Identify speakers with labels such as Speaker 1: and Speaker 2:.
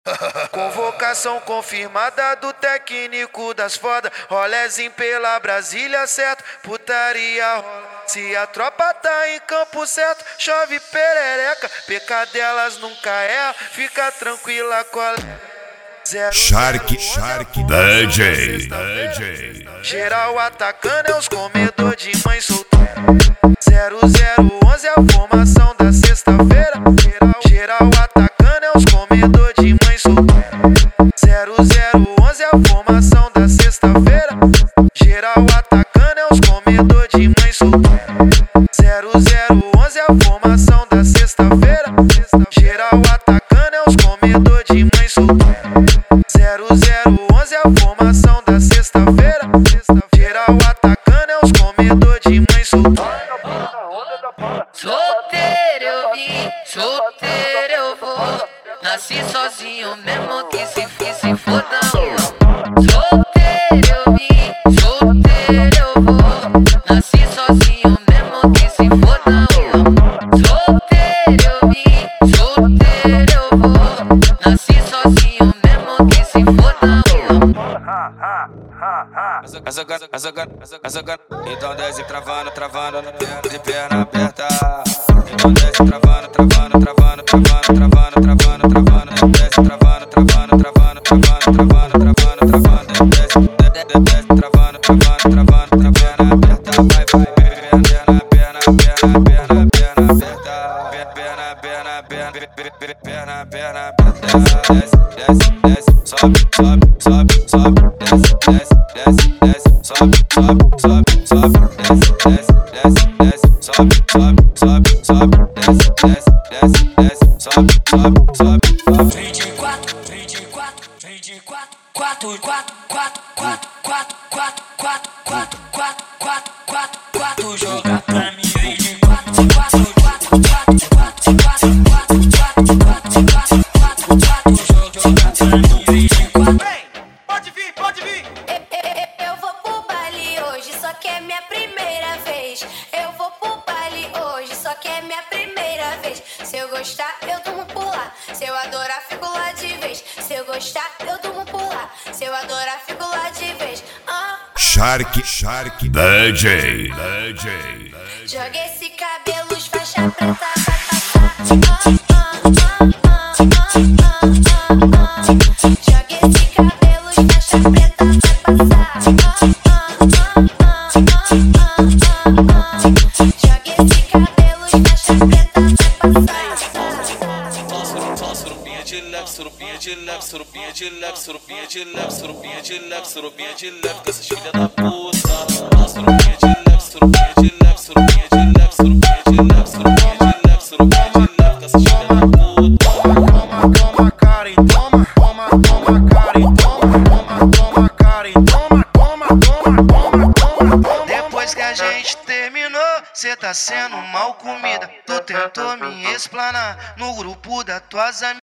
Speaker 1: Convocação confirmada do técnico das foda. Rolezinho pela Brasília, certo? Putaria rola. Se a tropa tá em campo certo, chove perereca. Pecadelas nunca erra, fica tranquila, colega.
Speaker 2: Shark DJ.
Speaker 1: Geral atacando é os comedor de mãe solteira. 0011 é a formação da sexta-feira. Geral atacando é os comedor de mãe solteira. 0011 é a formação da sexta-feira. Geral atacando é os comedor de mãe solteira. 0011 é a formação da sexta-feira. Geral atacando é os comedor de mãe solteira. 0011 é a formação da sexta-feira. Geral atacando é os comedor de mãe solteira.
Speaker 3: Solteiro eu vim, solteiro eu vou. Nasci sozinho mesmo que se fodão. Solteiro eu vim, solteiro eu vou. Nasci sozinho mesmo que se fodão. Solteiro eu vim, solteiro eu vou. Nasci sozinho mesmo que se fodão.
Speaker 4: Então desce travando de perna aberta. Então desce travando. Desce travando. Desce travando, perna aberta. Vai, perna aberta. Desce, sobe, desce, sobe, sobe.
Speaker 3: 24 joga pra mim. Pode vir.
Speaker 5: Eu vou pro baile hoje, só que é minha primeira vez. Eu vou pro baile hoje, só que é minha primeira vez. Se eu gostar, eu durmo por lá. Se eu adorar, fico lá de vez. Se eu gostar, eu durmo por lá. Se eu adorar, fico lá de vez.
Speaker 2: Shark DJ.
Speaker 5: Joga esse cabelo, faixa preta, vai passar. Joga esse cabelo, faixa preta, vai passar. Joga esse cabelo, faixa preta, vai passar.
Speaker 4: Só surubinha de leve, surubinha de leve, surubinha de leve, surubinha de leve, surubinha de leve, surubinha de leve, com essas filhas da puta. Surubinha de leve, surubinha de leve, surubinha de leve, surubinha de leve, surubinha de leve, surubinha de leve, com essas filhas da puta.
Speaker 1: Toma, cara, e toma, cara, e toma, cara, e toma. Depois que a gente terminou, cê tá sendo mal comida. Tu tentou me explanar no grupo das tuas amigas.